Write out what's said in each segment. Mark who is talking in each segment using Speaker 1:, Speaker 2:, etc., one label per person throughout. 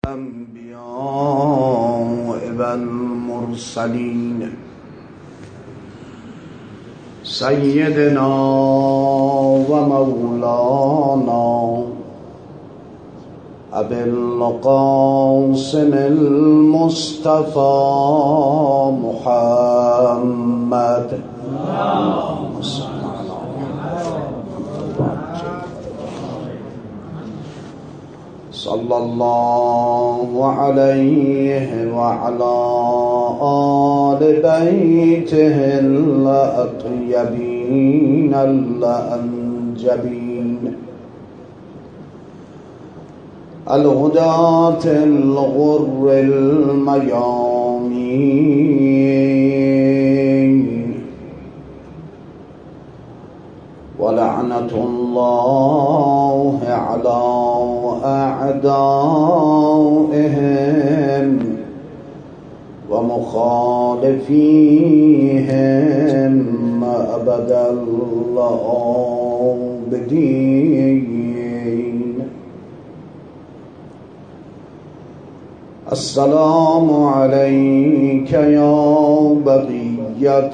Speaker 1: الأنبياء والمرسلين سيدنا ومولانا أبي القاسم المصطفى محمد اللهم صل على صلى الله عليه وعلى آل بيته الأطيبين الأنجبين الهداة الغر الميامين ولعنة الله على أعدائهم ومخالفيهم أبد الآبدين. السلام عليك يا بقية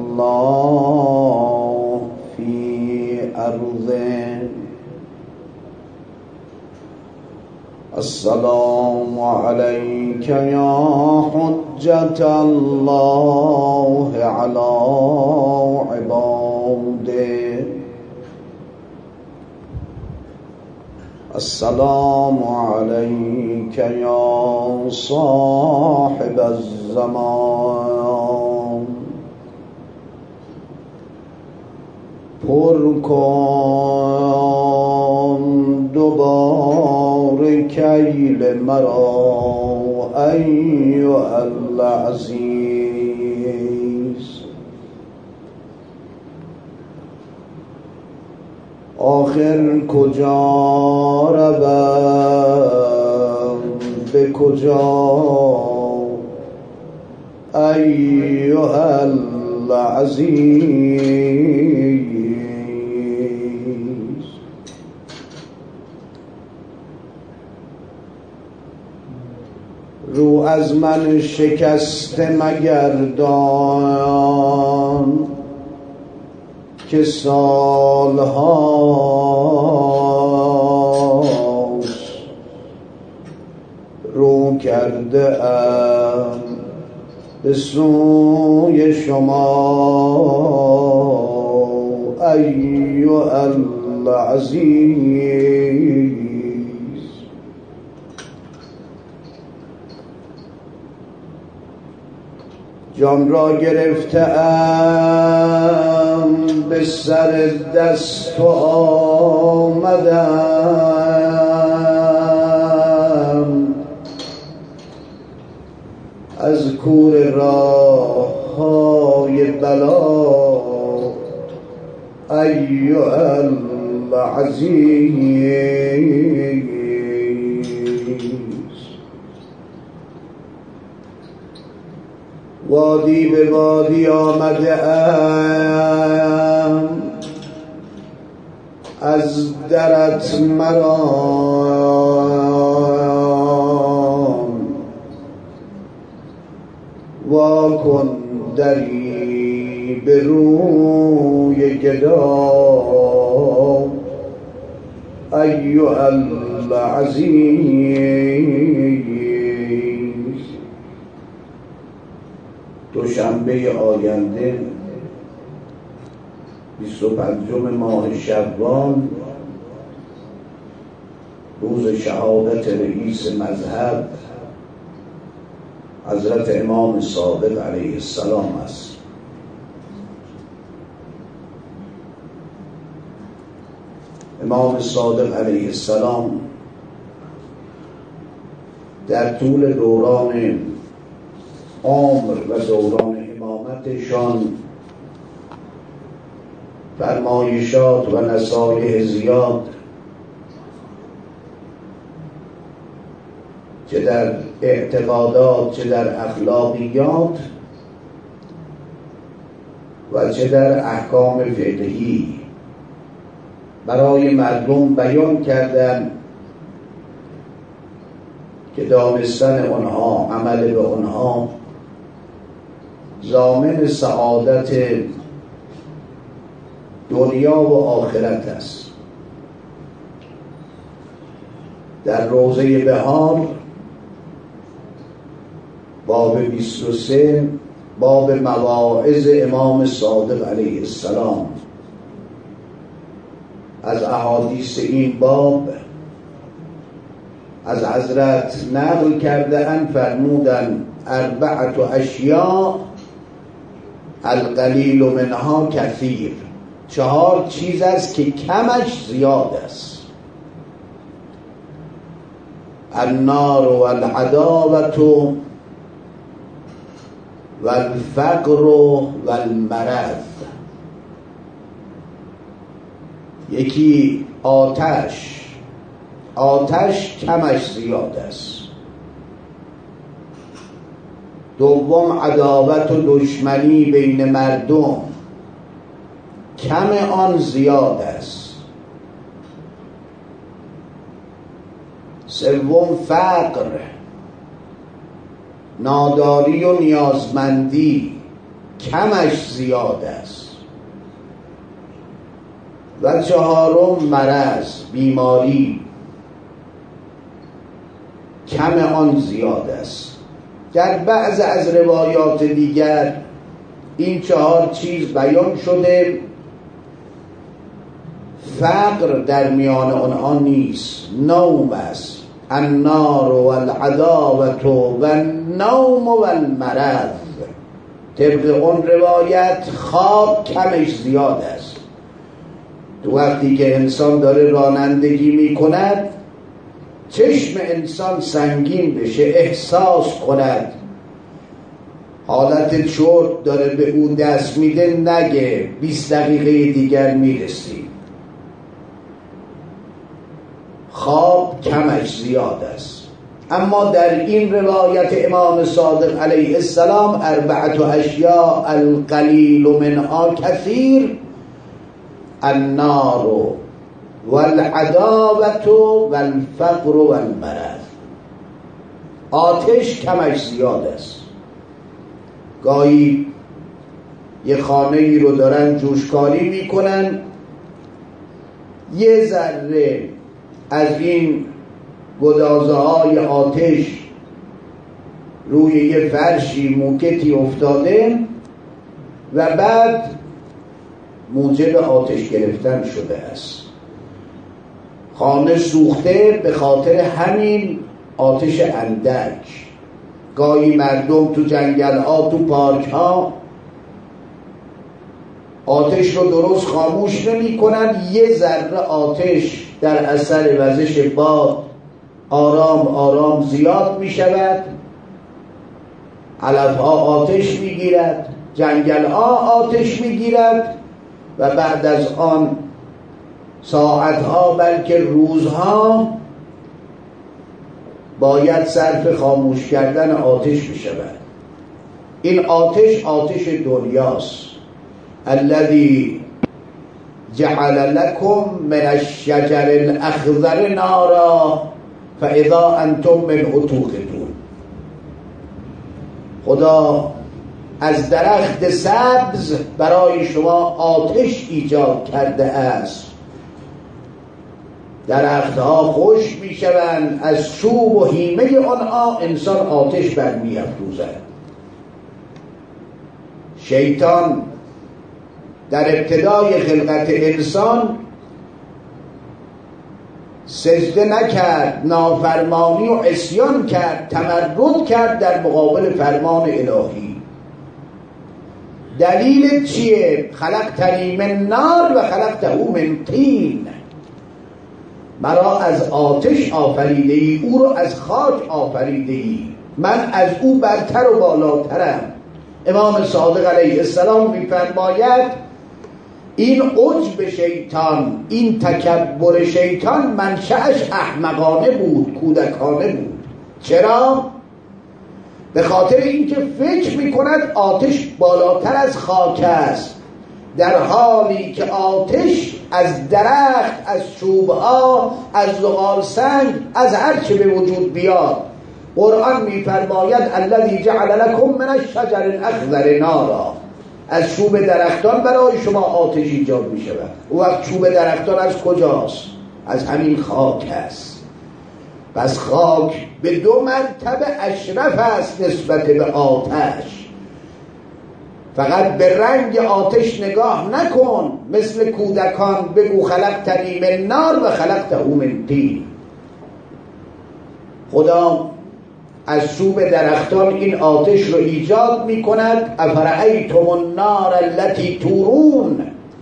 Speaker 1: الله في أرضه. السلام عليك يا حجة الله على عباده. السلام عليك يا صاحب الزمان. پر کن دوباره کیل مرا ایها العزیز. آخر کجا روم به کجا ایها العزیز. رو از من شکسته مگردان که سالهاست رو کرده ام به سوی شما ایها العزیز. جان را گرفته ام به سر دست و آمدم از کور راه های بلا ایها العزیز. وادی به وادی آمده ام از درت مرام وا کن دری به روی گدا ایها العزیز. دوشنبه آینده 25 ماه شوال روز شهادت رئیس مذهب حضرت امام صادق علیه السلام است. امام صادق علیه السلام در طول دوران عمر و دوران امامتشان فرمایشات و نصایح زیاد چه در اعتقادات چه در اخلاقیات و چه در احکام فقهی برای مردم بیان کردن که دانستن اونها، عمل به اونها ضامن سعادت دنیا و آخرت است. در روضه بهار باب 23 باب مواعظ امام صادق علیه السلام، از احادیث این باب از حضرت نقل کرده ان فرمودن 4 اشیاء القلیل منها کثیر، 4 چیز است که کمش زیاد است. النار و العداوة و الفقر و المرض. یکی آتش کمش زیاد است. دوم عداوت و دشمنی بین مردم، کم آن زیاد است. سوم فقر، ناداری و نیازمندی، کمش زیاد است. و 4 مرض، بیماری، کم آن زیاد است. در بعض از روایات دیگر این 4 چیز بیان شده، فقر در میان آنها نیست، نوم است. النار و العداوة و النوم و المرض. طبق اون روایت خواب کمش زیاد است. تو وقتی که انسان داره رانندگی می کند، چشم انسان سنگین بشه، احساس کند حالت چرت داره به اون دست میده، نگه 20 دقیقه دیگر میرسی. خواب کمش زیاد است. اما در این روایت امام صادق علیه السلام 4 اشیاء القلیل منها کثیر، النار و العداوة و الفقر و المرض. آتش کمش زیاد است. گاهی یه خانه ای رو دارن جوشکاری میکنن، یه ذره از این گدازه های آتش روی یه فرشی موکتی افتاده و بعد موجب آتش گرفتن شده است. خانه سوخته به خاطر همین آتش اندک. گاهی مردم تو جنگل ها، تو پارک ها آتش رو درست خاموش نمی کنن، یه ذره آتش در اثر وزش باد آرام آرام زیاد می شود، علف ها آتش می گیرد، جنگل ها آتش می گیرد و بعد از آن ساعت ها بلکه روزها باید صرف خاموش کردن آتش می شود. این آتش دنیاست. الذي جعل لكم من الشجر الاخضر نارا فاذا انتم منه توقدون. خدا از درخت سبز برای شما آتش ایجاد کرده است. درختها خوش می شوند، از چوب و هیمه آنها انسان آتش برمی افروزد. شیطان در ابتدای خلقت انسان سجده نکرد، نافرمانی و عصیان کرد، تمرد کرد در مقابل فرمان الهی. دلیل چیه؟ خلقتنی من نار و خلقته من طین. مرا از آتش آفریده ای، او رو از خاک آفریده ای، من از او برتر و بالاترم. امام صادق علیه السلام می‌فرماید این عجب شیطان، این تکبر شیطان منشأش احمقانه بود، کودکانه بود. چرا؟ به خاطر اینکه فکر میکند آتش بالاتر از خاک است، در حالی که آتش از درخت، از چوبها، از زغال سنگ، از هر چه به وجود بیاد قرآن میفرماید الذی جعل لکم من الشجر الاخضر نارا، از چوب درختان برای شما آتش ایجاد می شود. او وقت چوب درختان از کجاست؟ از همین خاک است. پس خاک به 2 مرتبه اشرف است نسبت به آتش. فقط به رنگ آتش نگاه نکن، مثل کودکان بگو خلقتنی من نار و خلقته من طین. خدا از چوب درختان این آتش رو ایجاد می کند. افرأیتم النار التي تورون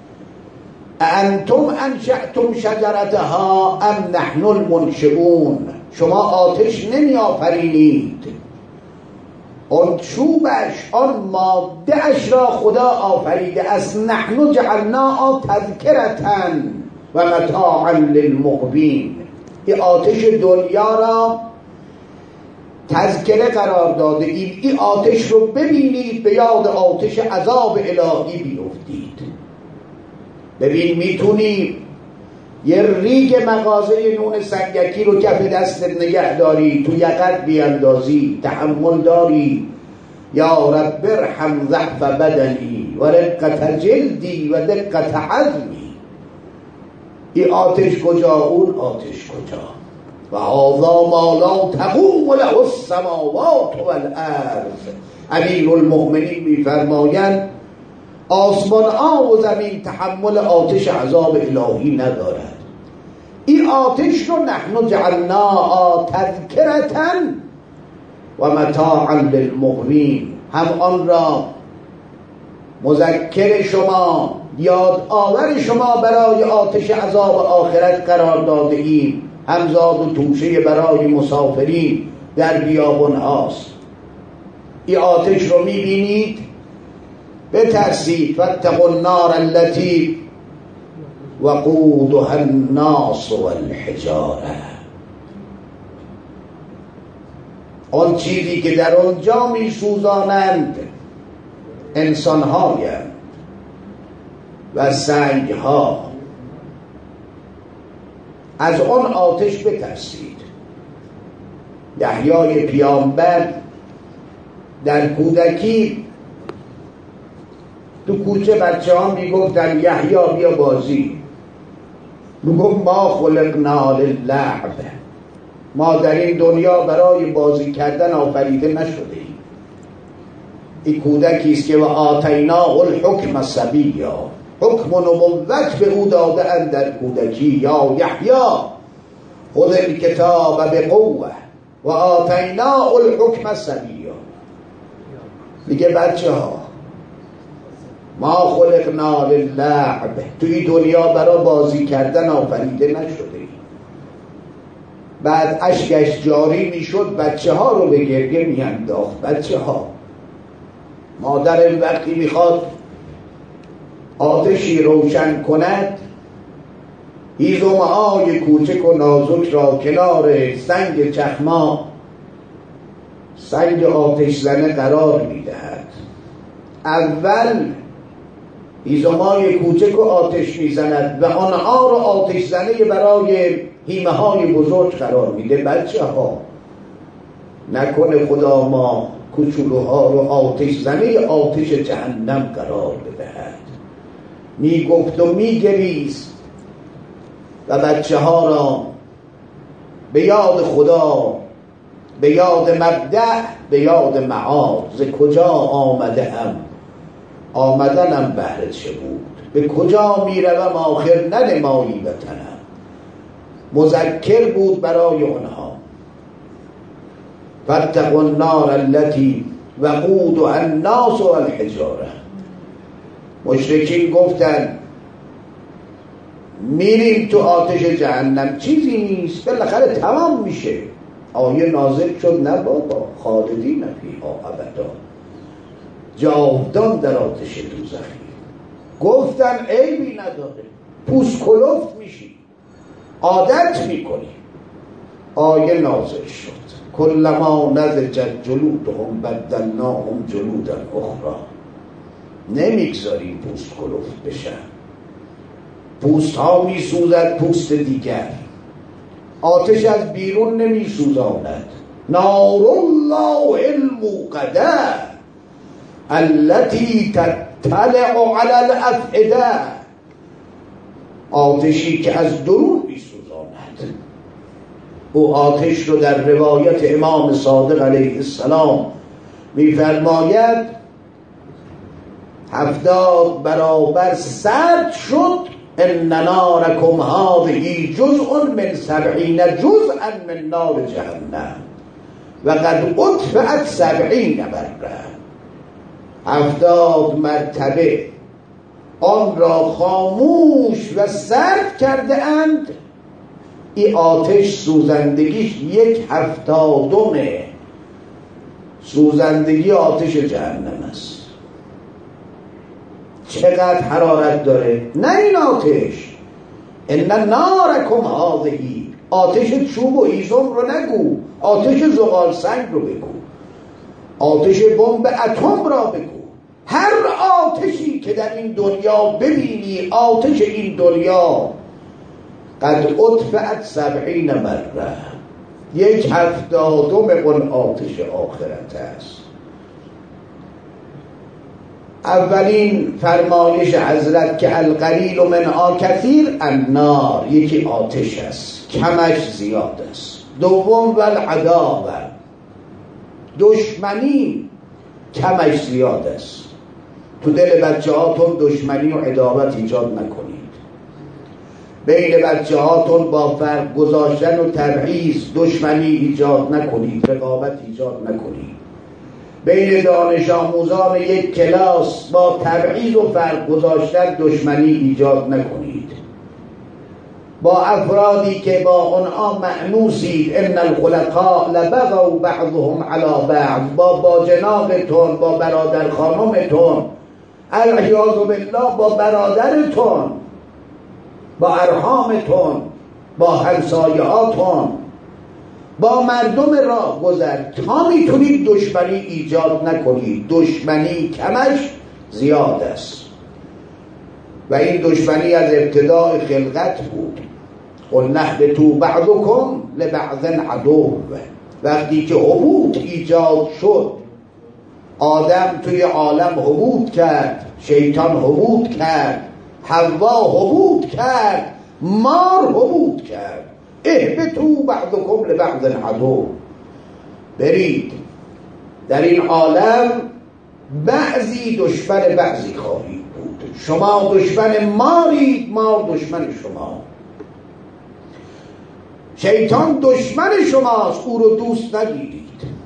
Speaker 1: انتم انشأتم شجرتها ام نحن المنشئون. شما آتش نمی آفرینید، آن چوبش، آن ماده اش را خدا آفریده است. نحن جعلناها تذکرة و متاعا للمقوین. این آتش دنیا را تذکره قرار داده ایم. این آتش رو ببینید، به یاد آتش عذاب الهی بیفتید. ببین میتونی یه ریگ مغازه نون سنگکی رو کف دستت نگه داری، تو یقت بیاندازی، تحمل داری. یا رب ارحم ضعف بدنی و رقت جلدی و دقت عظمی. این آتش کجا؟ اون آتش کجا؟ و هذا ما لا تقوم له السماوات والارض. امیرالمؤمنین میفرمایند آسمان ها و زمین تحمل آتش عذاب الهی ندارد. این آتش رو نحن جعلناها تذکرة و متاعا للمقوین، هم آن را مذکر شما، یاد آور شما برای آتش عذاب آخرت قرار داده ایم، همزاد و توشه برای مسافرین در بیابان هاست. این آتش رو میبینید بترسید. فاتقوا النار التي وقودها الناس والحجاره. آن چیزی که در آنجا میسوزانند انسان‌هایند و سنگ‌ها. از آن آتش بترسید. یحیای پیامبر در کودکی تو کوچه بچه ها میگفتن یحیی بیا بازی، میگفت ما خلقنا للعب، ما در این دنیا برای بازی کردن آفریده نشده ایم. این کودکی است که و آتیناه الحکم صبیا، حکم و نبوت به او داده اند در کودکی. یا یحیی خذ الکتاب بقوه و آتیناه الحکم صبیا. میگه بچه ها ما خلقنا للعب، تو این دنیا برای بازی کردن آفریده نشده. بعد اشکش جاری میشد، بچه ها رو به گریه میانداخت. بچه ها، مادر وقتی میخواد آتشی روشن کند، هیزمه های کوچک و نازک را کنار سنگ چخما، سنگ آتش زنه قرار میدهد. اول هیزم‌های کوچک و آتش میزند و آنها رو آتش زنه برای هیمه های بزرگ قرار میده. بچه ها، نکنه خدا ما کوچولوها رو آتش زنه آتش جهنم قرار بدهد. میگفت و میگریست و بچه ها را به یاد خدا، به یاد مبدأ، به یاد معاد. ز کجا آمده هم آمدنم بهر چه بود، به کجا میروم آخر ننمایی وطنم. مذکر بود برای آنها. فاتقوا النار التي وقودها الناس والحجاره. مشرکین گفتن میریم تو آتش جهنم، چیزی نیست، بالاخره تمام میشه. آیه نازل شد نه بابا، خالدین فیها ابدا، جاودان در آتش دوزخی. گفتن عیبی نداره، پوست کلفت میشی، عادت میکنی. آیه نازل شد کلما نضجت جلودهم بدلناهم جلودا اخرى. نمیگذاریم پوست کلفت بشن. پوست ها میسوزد، پوست دیگر. آتش از بیرون نمیسوزاند، نار الله الموقده التي تطلع على الافئده، آتشی که از درون میسوزاند. او آتش رو در روایت امام صادق علیه السلام میفرماید 70 برابر سرد شد. ان نارکم هذه جزء من 70 جزءا من نار جهنم و قد اطفأت 70 مره. 70 مرتبه آن را خاموش و سرد کرده اند. این آتش سوزندگیش 1/70 سوزندگی آتش جهنم است. چقدر حرارت داره؟ نه این آتش، ان نارکم هذه، آتش چوب و هیزم رو نگو، آتش زغال سنگ رو بگو، آتش بمب اتم را بگو. هر آتشی که در این دنیا ببینی، آتش این دنیا قد اطفأت 70 مره، 1/70 اون آتش آخرت است. اولین فرمایش حضرت که القلیل منها کثیر، النار، یکی آتش است، کمش زیاد است. دوم والعداوه، دشمنی کمش زیاد است. تو دل بچه هاتون دشمنی و عداوت ایجاد نکنید. بین بچه هاتون با فرق گذاشتن و تبعیض دشمنی ایجاد نکنید، رقابت ایجاد نکنید. بین دانش آموزان یک کلاس با تبعیض و فرق گذاشتن دشمنی ایجاد نکنید. با افرادی که با آنها مأنوسید، ان الخلقاء لبغوا بعضهم علی بعض، با جنابتون، با برادر خانمتون، العیاذ بالله، با برادرتون، با ارحامتون، با همسایه‌هاتون، با مردم راه گذر، تا میتونید دشمنی ایجاد نکنید. دشمنی کمش زیاد است و این دشمنی از ابتدای خلقت بود. قل نهبطوا بعضکم لبعض عدو. وقتی که هبوط ایجاد شد، آدم توی عالم هبوط کرد، شیطان هبوط کرد، حوا هبوط کرد، مار هبوط کرد. اهبطوا بعضکم لبعض عدو، برید در این عالم بعضی دشمن بعضی خواهید بود. شما دشمن مارید، مار دشمن شما. شیطان دشمن شماست، او رو دوست نگیرید.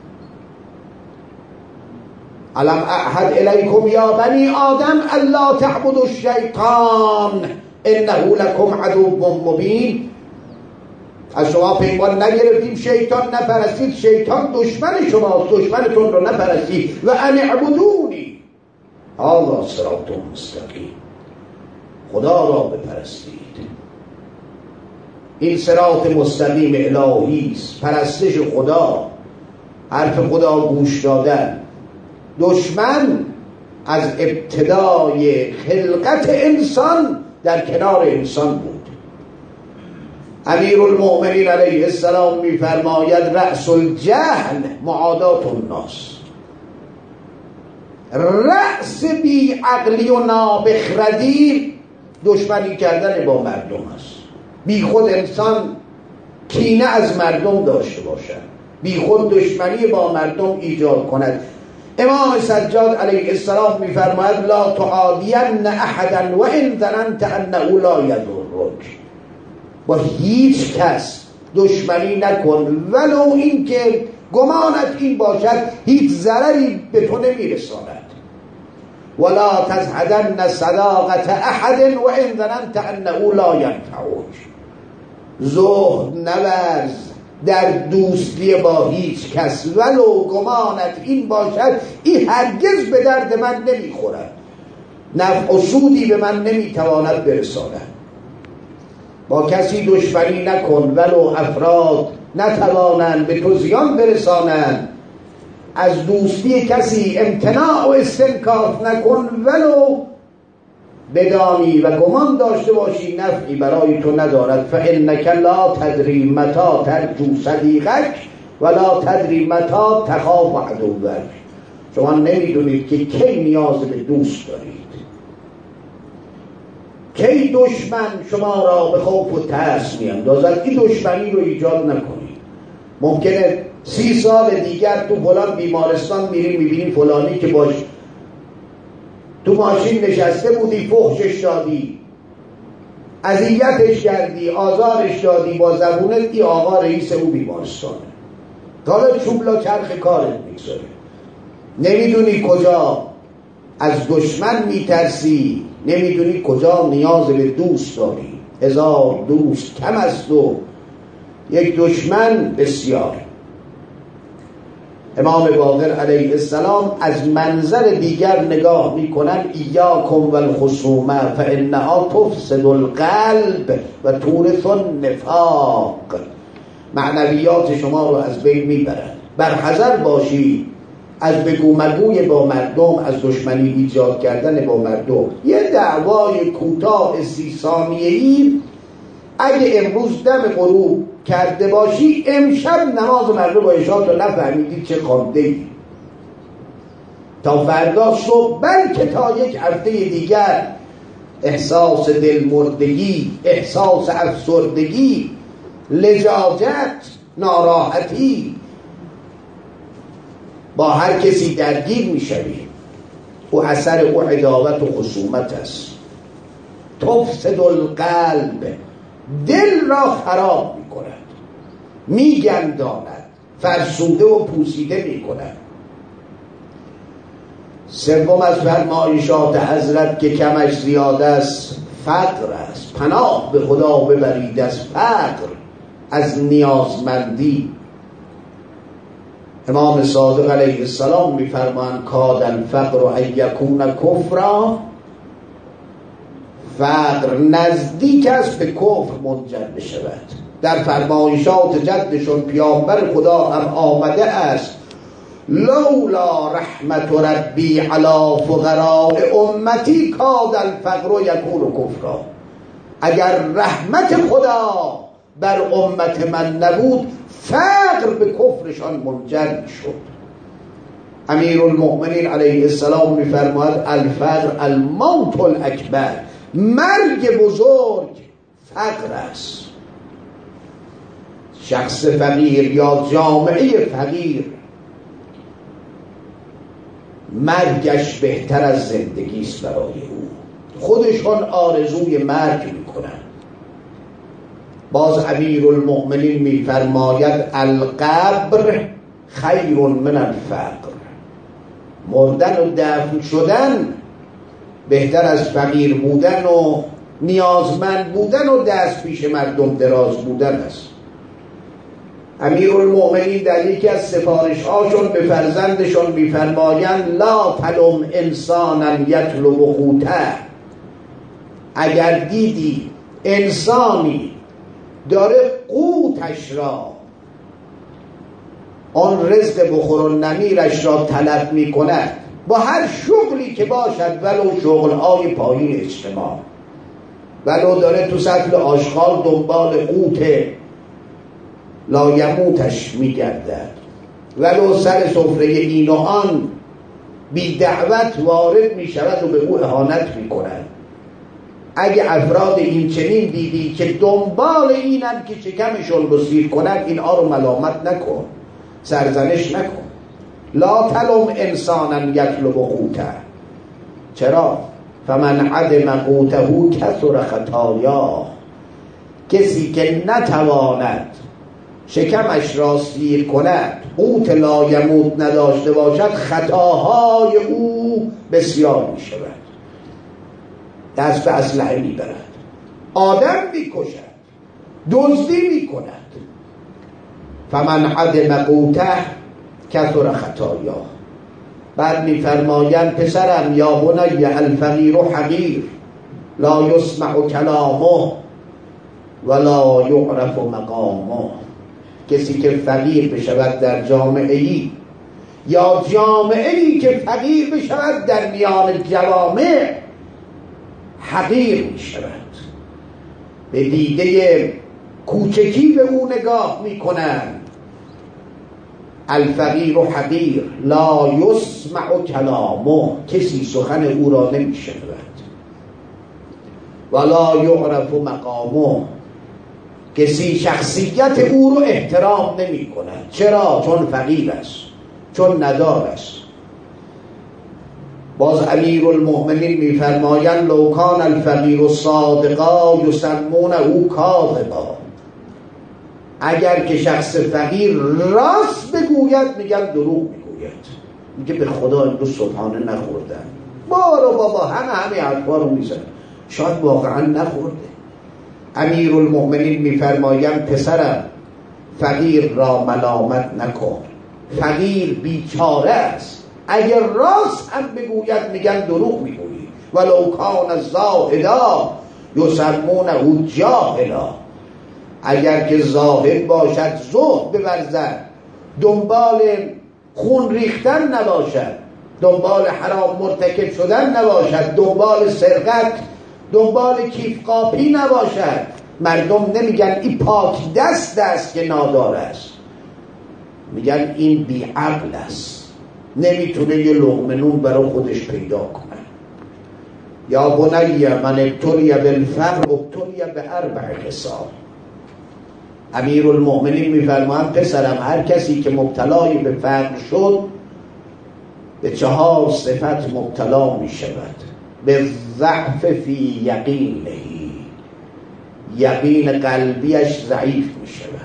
Speaker 1: الم اعهد الیکم یا بنی آدم الا تعبدوا الشیطان انه لکم عدو مبین. از شما پیمان نگرفتیم شیطان نپرستید، شیطان دشمن شماست، دشمنتون رو نپرستید. و ان اعبدونی هذا صراط مستقیم، خدا را بپرستید. این صراط مستقیم الهی است، پرستش خدا، حرف خدا گوش دادن. دشمن از ابتدای خلقت انسان در کنار انسان بود. امیرالمؤمنین علیه السلام میفرماید رأس الجهل معادات الناس. رأس بی عقلی و نابخردی دشمنی کردن با مردم است. بی خود انسان کینه از مردم داشته باشد، بی خود دشمنی با مردم ایجاد کند. امام سجاد علیه السلام میفرماید لا تعادین احدا و ان ظننت انه لا یضرک. با هیچ کس دشمنی نکن ولو این که گمانت این باشد هیچ ضرری به تو نمیرساند. ولا تزهدن صداقة احد و ان ظننت انه لا ینفعک. زهد نورز در دوستی با هیچ کس ولو گمانت این باشد این هرگز به درد من نمیخورد، نفع و سودی به من نمیتواند برساند. با کسی دشمنی نکن ولو افراد نتوانند به تو زیان برسانند. از دوستی کسی امتناع و استنکاف نکن ولو بدانی و گمان داشته باشی نفعی برای تو ندارد. فانک لا تدری متى ترجو صدیقک ولا تدری متى تخاف عدوک. شما نمیدونید که کی نیاز به دوست دارید، کی دشمن شما را به خوف و ترس میاندازد. این دشمنی رو ایجاد نکنید. ممکنه 30 سال دیگر تو فلان بیمارستان میری میبینی فلانی که باش تو ماشین نشسته بودی، فحشش دادی، اذیتش کردی، آزارش دادی، با زبونت ای آقا رئیس او بیمارستانه، تا چوبلا چرخ کارت میگذاره. نمیدونی کجا از دشمن میترسی، نمیدونی کجا نیاز به دوست داری. 1000 دوست کم است و یک دشمن بسیار. امام باقر علیه السلام از منظر دیگر نگاه میکنن: ایاکم و الخصومه فانها تفسد القلب و تورث النفاق. معنویات شما رو از بین میبرن. برحذر باشید از بگو مگوی با مردم، از دشمنی ایجاد کردن با مردم. یه دعوای کوتاه 30 ثانیه‌ای اگه امروز دم غروب کرده باشی، امشب نماز مغرب با عشا تو نفهمیدی چه خوانده ای، تا فردا صبح، بلکه تا یک هفته دیگر احساس دلمردگی، احساس افسردگی، لجاجت، ناراحتی با هر کسی درگیر میشوی. او اثر او عداوت و خصومت است. تفسد القلب، دل را خراب میکند، میگنداند، فرسوده و پوسیده میکند. سوم از فرمایشات حضرت که کمش زیاده است فقر است. پناه به خدا ببرید از فقر، از نیازمندی. امام صادق علیه السلام میفرمایند: کاد الفقر ان یکون کفرا. فقر نزدیک است به کفر منجر بشود. در فرمایشات جدشون پیامبر خدا هم آمده است: لولا رحمت ربی علی فقراء امتی کاد الفقر یکون کفرا. اگر رحمت خدا بر امت من نبود، فقر به کفرشان منجر شد. امیرالمؤمنین علیه السلام می‌فرماید: الفقر الموت الاکبر. مرگ بزرگ فقر است. شخص فقیر یا جامعه فقیر مرگش بهتر از زندگی است برای او. خودشان آرزوی مرگ میکنن. باز امیرالمؤمنین میفرماید: القبر خیر من الفقر. مردن و دفن شدن بهتر از فقیر بودن و نیازمند بودن و دست پیش مردم دراز بودن است. امیرالمؤمنین در یکی از سفارش‌هاشون به فرزندشون می‌فرمایند: لا تلم انسانا یطلب قوته. اگر دیدی انسانی داره قوتش را، آن رزق بخور و نمیرش را طلب می‌کند، با هر شغلی که باشد، ولو شغل‌های پایین اجتماع، ولو داره تو سطل آشغال دنبال قوت لایموتش میگردد، ولو سر سفره این و آن بی دعوت وارد میشود و به او اهانت میکند. اگه افراد این چنین دیدی که دنبال اینن که شکمشون رو سیر کنند، اینها رو ملامت نکن، سرزنش نکن. لا تلم انسانا یطلب قوته. چرا؟ فمن عدم قوته کثر خطایا. کسی که نتواند شکمش را سیر کند، قوت لایموت نداشته باشد، خطاهای او بسیار می شود. دست به اسلحه می برد، آدم می کشد، دزدی می کند. فمن عدم قوته کثر خطایا. بعد می فرمایند: پسرم یا بنی الفقیر حقیر لا یسمع کلامه ولا یعرف مقامه. کسی که فقیر بشود در جامعه‌ای، یا جامعه‌ای که فقیر بشود در میان جوامع، حقیر می شود. به دیده کوچکی به او نگاه می کنند. الفقیر حقیر لا یسمع کلامه، کسی سخن او را نمیشنود. ولا یعرف مقامه، کسی شخصیت او رو احترام نمی کند. چرا؟ چون فقیر است، چون ندار است. باز امیر المؤمنین میفرمایند لو کان الفقیر صادقا یسمونه کاذبا، اگر که شخص فقیر راست بگوید میگن دروغ میگوید. میگه به خدا امروز صبحانه نخوردن، بارو بابا همه حرفا رو میزنن، شاید واقعا نخورده. امیر المؤمنین میفرمایند پسرم فقیر را ملامت نکن، فقیر بیچاره است، اگر راست هم بگوید میگن دروغ میگویی. ولو کان زاهدا یسمونه جاهلا، اگر که زاهد باشد زهد بورزد، دنبال خون ریختن نباشد، دنبال حرام مرتکب شدن نباشد، دنبال سرقت، دنبال کیف قاپی نباشد، مردم نمیگن این پاک دست است که نادار است، میگن این بی عقل است، نمیتونه یه لقمه نون برای خودش پیدا کنه. یا بنی من ابتلی بالفقر ابتلی ب4 خصال. امیر المؤمنین میفرمایند پسرم هر کسی که مبتلای به فقر شد به 4 صفت مبتلا میشود. به ضعف فی یقینه، یقین قلبیش ضعیف میشود.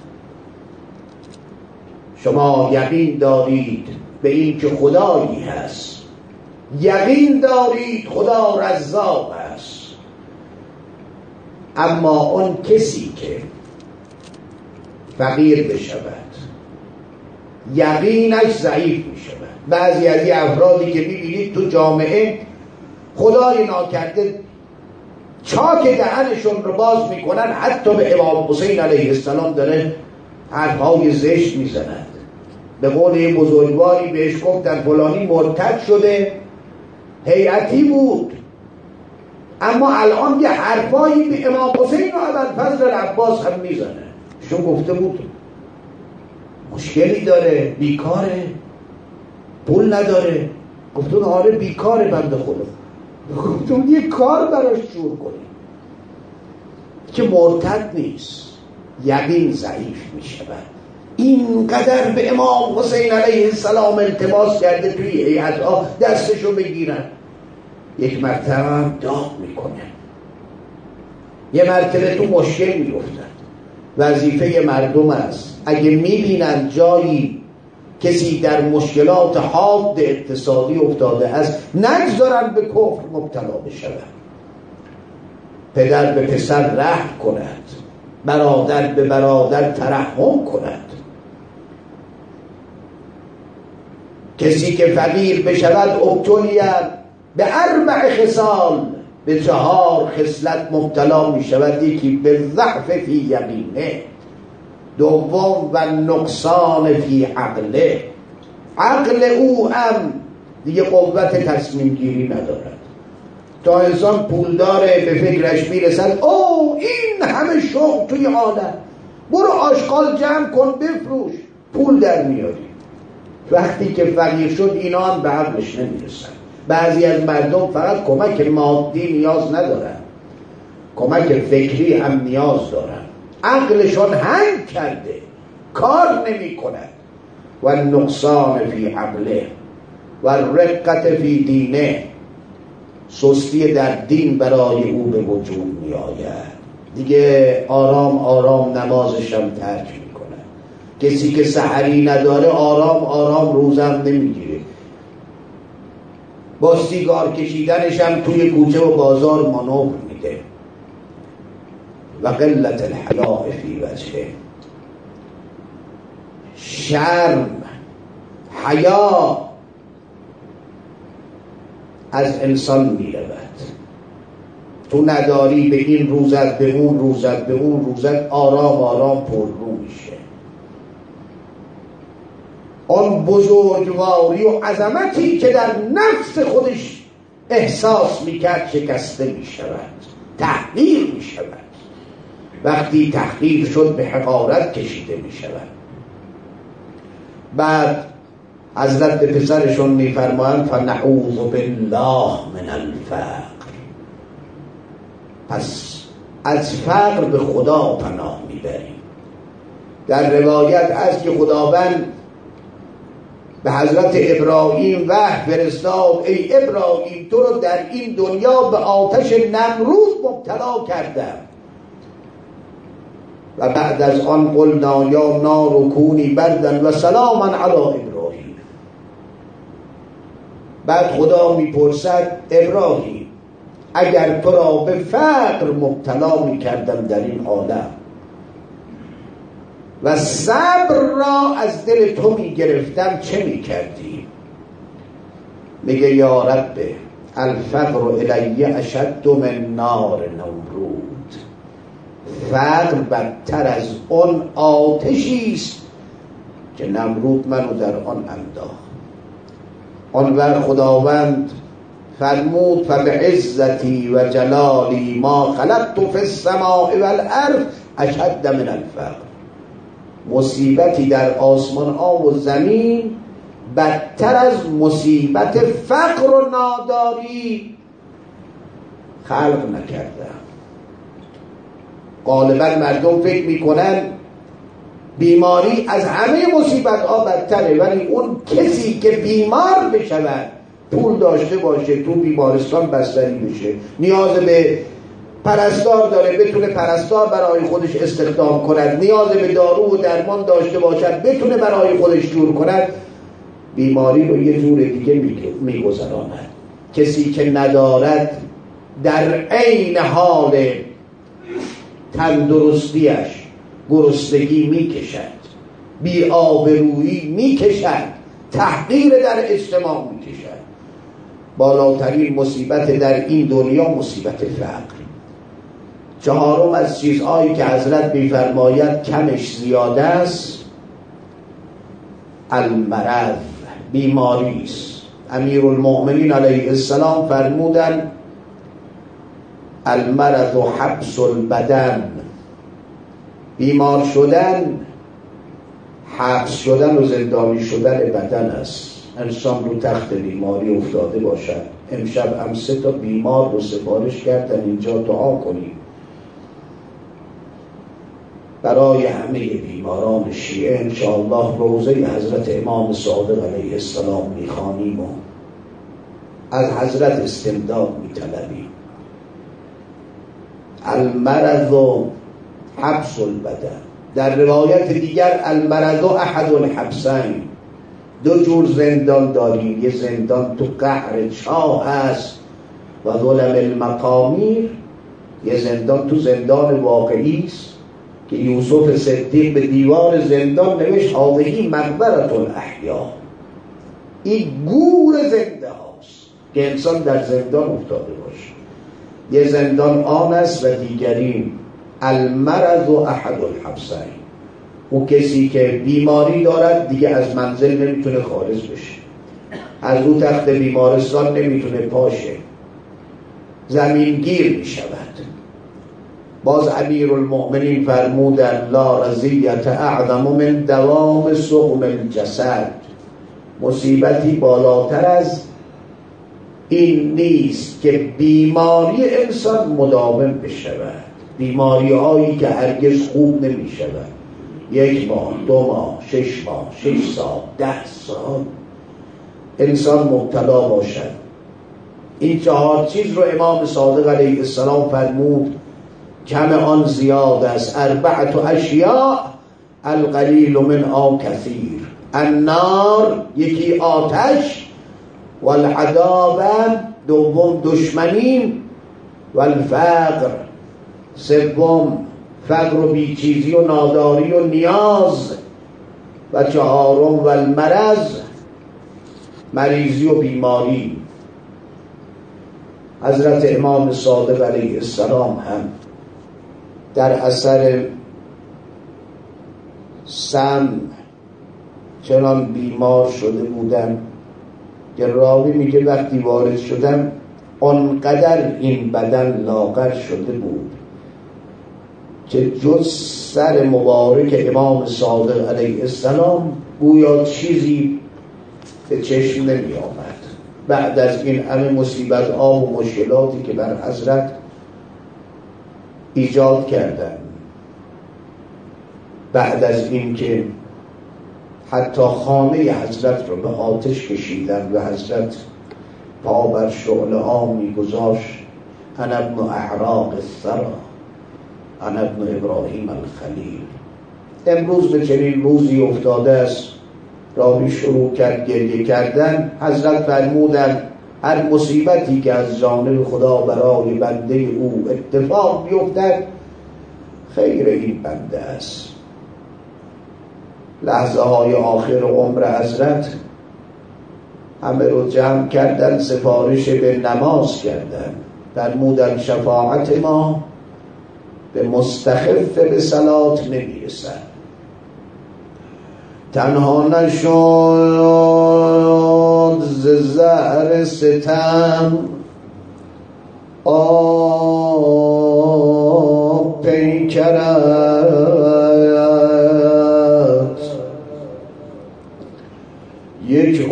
Speaker 1: شما یقین دارید به این که خدایی هست، یقین دارید خدا رزاق است، اما اون کسی که فقیر بشود یقینش ضعیف می شود. بعضی از این افرادی که میبینید تو جامعه خدای ناکرده چاک دهنشون رو باز میکنن، حتی به امام حسین علیه السلام داره حرفهای زشت میزنند. به قول یه بزرگواری بهش گفتن فلانی مرتد شده، هیئتی بود، اما الان یه حرفایی به امام حسین و ابوالفضل العباس هم میزنه. شون گفته بود مشکلی داره، بیکاره، پول نداره. گفتون آره بیکاره بنده خدا. گفتون یه کار براش جور کنیم که مرتد نیست، یقین ضعیف می شود. اینقدر به امام حسین علیه السلام التماس کرده توی هیئت‌ها دستشو بگیرن، یک مرتبه هم داد میکنه، یه مرتبه تو مشکل میفتن. وظیفه مردم است اگه میبینن جایی کسی در مشکلات حاد اقتصادی افتاده است نگذارن به کفر مبتلا بشود. پدر به پسر رحم کند، برادر به برادر ترحم کند. کسی که فقیر بشود ابتلیت ب4 خصال، به 4 خصلت مبتلا می شود. یکی به ضعف فی یقینه، دوم و نقصان فی عقله، عقل او هم دیگه قوت تصمیم گیری ندارد. تا انسان پول داره به فکرش میرسد او این همه شغل توی عالم، برو آشغال جمع کن بفروش پول در میاری. وقتی که فقیر شد اینا هم به عقلش نمیرسن. بعضی از مردم فقط کمک مادی نیاز ندارن، کمک فکری هم نیاز دارن. عقلشون هنگ کرده، کار نمی کند. و نقصان فی عقله و رقت فی دینه، سستی در دین برای او به وجود می آید. دیگه آرام آرام نمازش هم ترک می کند. کسی که سحری نداره آرام آرام روزم نمیگیره، با سیگار کشیدنش هم توی کوچه و بازار مانور میده. و قلت الحیاء فی وجهه، شرم، حیا از انسان میرود. تو نداری به این روزت، به اون روزت، به اون روزت، آرام آرام پر رو میشه. آن بزرگواری و عظمتی که در نفس خودش احساس میکرد شکسته میشود، تحقیر میشود. وقتی تحقیر شد به حقارت کشیده میشود. بعد حضرت به پسرشون میفرمایند فنعوذ بالله من الفقر، پس از فقر به خدا پناه میبریم. در روایت است که خداوند به حضرت ابراهیم وحی فرستاد ای ابراهیم تو رو در این دنیا به آتش نمرود مبتلا کردم و بعد از آن قلنا یا نار کونی بردا و سلاما علی ابراهیم. بعد خدا میپرسد ابراهیم اگر تو را به فقر مبتلا میکردم در این عالم و صبر را از دل تو میگرفتم چه میکردی؟ میگه یا رب الفقر الی اشد من نار نمرود، فقر بدتر از اون آتشی است که نمرود منو در آن انداخت. آنور خداوند فرمود فبعزتی و جلالی ما خلقت فی السماء والارض اشد من الفقر، مصیبتی در آسمان ها و زمین بدتر از مصیبت فقر و ناداری خلق نکردم. غالبا مردم فکر میکنن بیماری از همه مصیبت ها بدتره، ولی اون کسی که بیمار بشود، پول داشته باشه، تو بیمارستان بستری بشه، نیاز به پرستار داره بتونه پرستار برای خودش استخدام کند، نیاز به دارو و درمان داشته باشد بتونه برای خودش جور کند، بیماری رو یه جور دیگه میگذراند. کسی که ندارد در عین حال تندرستیش گرسنگی میکشد، بی آبرویی میکشد، تحقیر در اجتماع میکشد. بالاترین مصیبت در این دنیا مصیبت فقر. چهارم از چیزهایی که حضرت میفرماید کمش زیاده است المرض، بیماری است. امیرالمؤمنین علیه السلام فرمودند المرض حبس البدن، بیمار شدن حبس شدن و زندانی شدن بدن است. انسان رو تخت بیماری افتاده باشد. امشب هم 3 تا بیمار رو سفارش کردن اینجا دعا کنیم برای همه بیماران شیعه. انشاءالله روضه حضرت امام صادق علیه السلام میخوانیم و از حضرت استمداد میطلبیم. المرض حبس البدن. در روایت دیگر المرض احد الحبسین، 2 جور زندان داریم. یه زندان تو قعر چاه هست و ظلم المقامیر، یه زندان تو زندان واقعی است که یوسف صدیق به دیوار زندان نوشت هذه مقبرة الاحیاء، این گور زنده هاست که انسان در زندان افتاده باشه. یه زندان آن است و دیگری المرض احد الحبسین، اون کسی که بیماری دارد دیگه از منزل نمیتونه خارج بشه، از او تخت بیمارستان نمیتونه پاشه، زمینگیر میشود. باز امیرالمؤمنین فرمودند لا رضیت اعظم من دوام سقم الجسد، مصیبتی بالاتر از این نیست که بیماری انسان مداوم بشود. بیماری هایی که هرگز خوب نمی شود، 1 ماه 2 ماه 6 ماه 6 سال 10 سال انسان مبتلا باشد. این 4 چیز رو امام صادق علیه السلام فرمود کم آن زیاد است. 4 اشیاء القلیل منها کثیر، النار یکی آتش، والعذاب دوم دشمنی، والفقر سوم فقر و بیچیزی و ناداری و نیاز، و 4م والمرض مریضی و بیماری. حضرت امام صادق علیه السلام هم در اثر سم چنان بیمار شده بودن که راوی میگه وقتی وارد شدم آنقدر این بدن لاغر شده بود که جز سر مبارک امام صادق علیه السلام گویا چیزی به چشم نمی آمد. بعد از این همه مصیبت ها و مشکلاتی که بر حضرت ایجاد کردن، بعد از این که حتی خانه حضرت رو به آتش کشیدن و حضرت پا بر شعله ها می گذاشت، انا ابن احراق الثری، انا ابن ابراهیم الخلیل. امروز به چنین روزی افتاده است، راوی شروع کرد گریه کردن. حضرت فرمودند هر مصیبتی که از جانب خدا برای بنده او اتفاق بیفتد خیر این بنده است. لحظه های آخر عمر حضرت همه رو جمع کردن، سفارش به نماز کردن. فرمودند شفاعت ما به مستخف به صلات نمیرسد. تنها نشد ز زهر ستم آب پیکرت، یک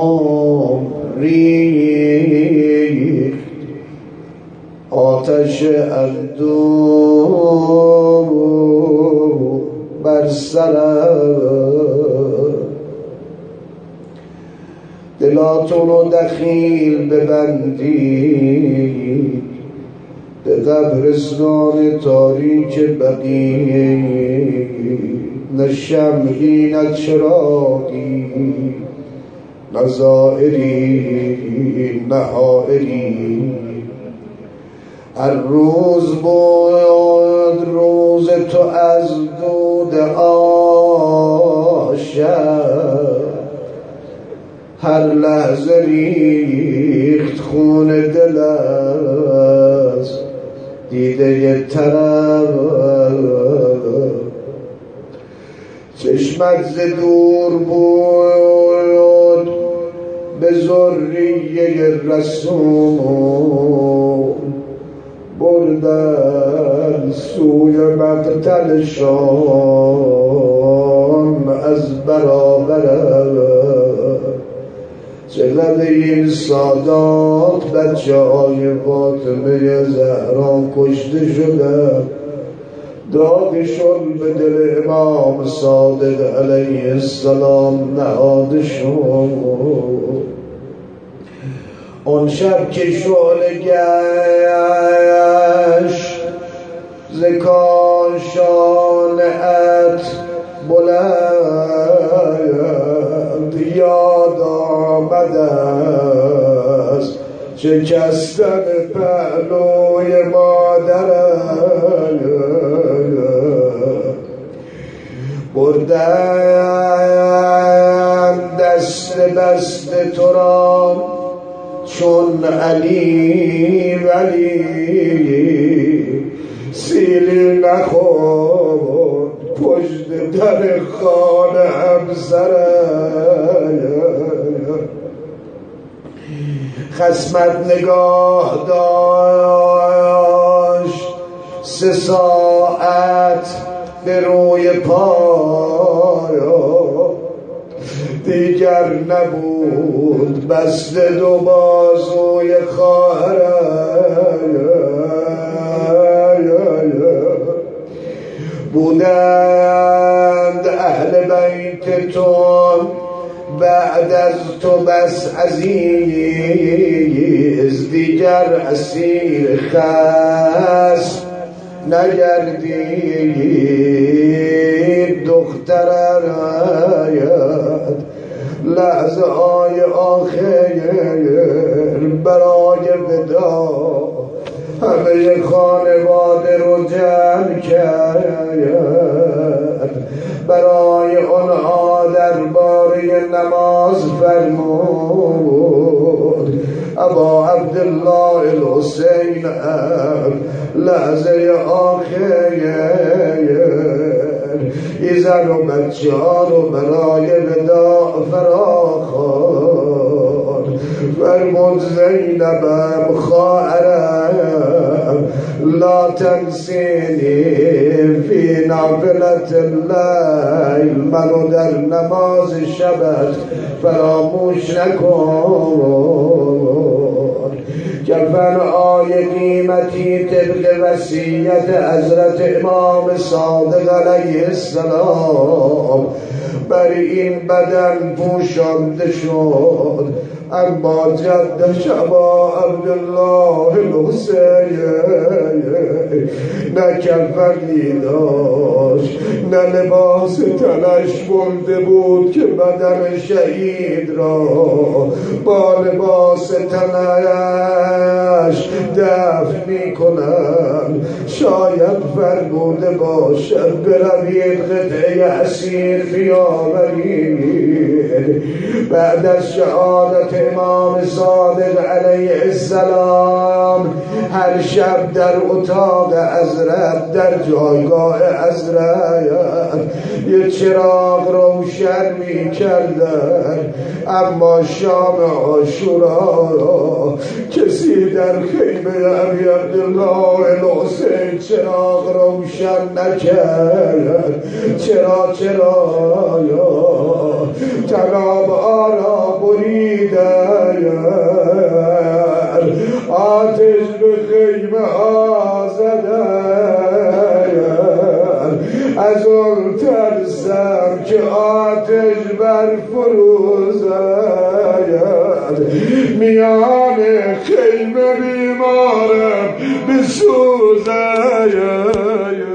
Speaker 1: عمری آتش اندو بر سرت، دلاتون رو دخیل ببندی به قبرستان تاریک بقیه، نه شمعی نه چراغی نه زائری نه حائری. هر روز بود روز تو از دود آشد، هر لحظه ریخت خون دل از دیده طرف. چشمت ز دور بود به ذریه رسول، بردن سوی مقتل شام از برابرت. چقدر این سادات بچه های فاطمه زهرا کشته شدن، دادشون به دل امام صادق علیه السلام نهاده شد. اون شب که شعله گشت ز کاشانه‌ات بلند، یاد آمد است شکستن پهلوی مادرت. بردن دست بست تو را چون علی، ولی سیلی نخورد پشت در خانه همسرت. خصمت نگاه داشت 3 ساعت به روی پای، دیگر نبود بسته 2 بازوی خواهرت. بودند اهل بیت تو بعد از تو بس عزیز، دیگر اسیر خصم نگردید. دخترت لحظه های آخر برای ودا همه خانواده رو جمع کرد. برای آنها درباره نماز فرمود. ابا عبدالله الحسین لحظه آخر ای زن و بچه ها رو برای وداع فراخوان. فرمود زینبم خواهرم لا تنسینی فی نافلة اللیل، منو در نماز شبت فراموش نکن. کفن آی قیمتی طبق وصیت حضرت امام صادق علیه السلام بر این بدن پوشانده شد، اما جدش ابا عبدالله الحسین نه کفنی داشت نه لباس تنش برده بود که بدن شهید را با لباس تنش دفن می کنن. شاید فرموده باشد بروید قطعه اسیر بیاورید. بعد از شهادت امام صادق علیه السلام هر شب در اتاق حضرت، در جایگاه حضرت یه چراغ روشن می کردن، اما شام عاشورا کسی در خیمه ابی عبدالله الحسین چراغ روشن نکرد. چرا تناب آرا بریدن، آتش به خیمه ها زدن. از اون ترسم که آتش بر فروزد، میان خیمه بیمارم بسوزد.